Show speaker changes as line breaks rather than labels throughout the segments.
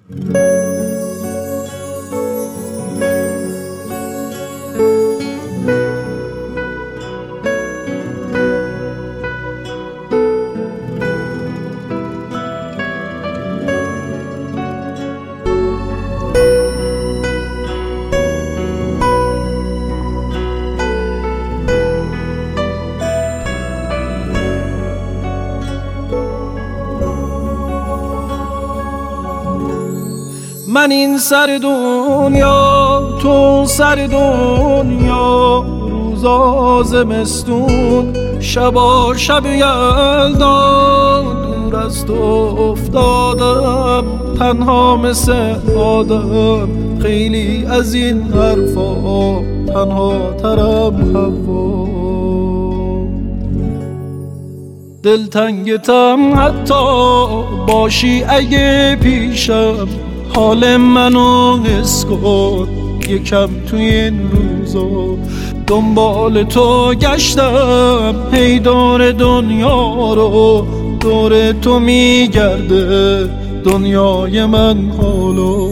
من این سر دنیا تو سر دنیا، روزا زمستون شبا شب یلدا، دور از تو افتادم تنها مثل آدم، خیلی از این حرفا تنها ترم هوا. دلتنگتم حتی باشی اگه پیشم، حال منو حس کن یکم توی این روزا. دنبال تو گشتم هی دور دنیا رو، دور تو میگرده دنیای من حالا.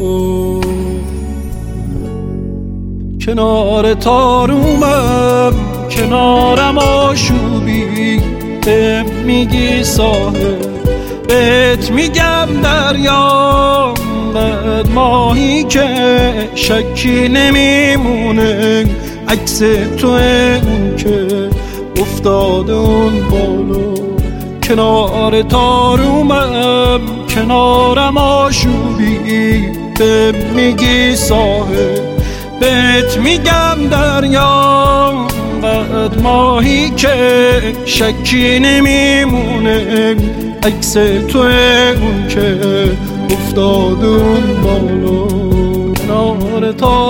کنار تارومم کنارم آشوبی، بهم میگی ساحل بهت میگم دریا، بعد ماهی که شکی نمیمونه عکس تو اون که افتاده اون بالا. کنار تارومم کنارم آشوبی، به میگی ساحل بهت میگم دریا، بعد ماهی که شکی نمیمونه عکس تو اون که افتاده اون بالا. کنار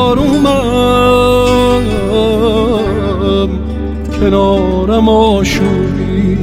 تارومم کنارم آشوبی.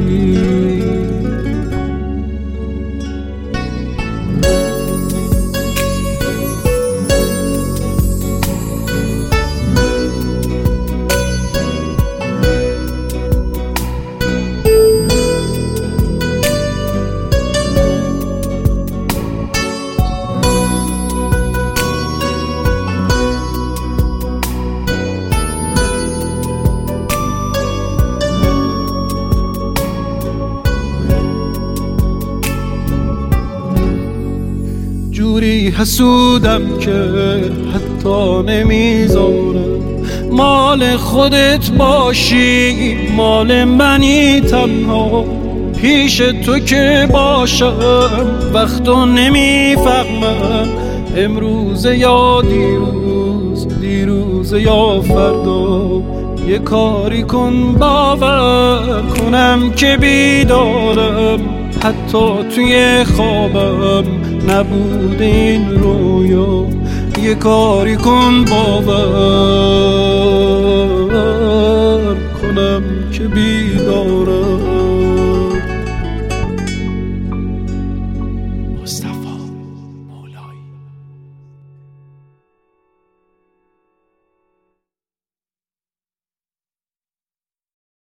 جوری حسودم که حتی نمیذارم مال خودت باشی، مال منی تنها پیش تو که باشم. وقتو نمیفهمم امروز یا دیروز، دیروز یا فردا. یه کاری کن باور کنم که بیدارم، حتی توی خوابم نبود این رویا. یه کاری کن باور کنم که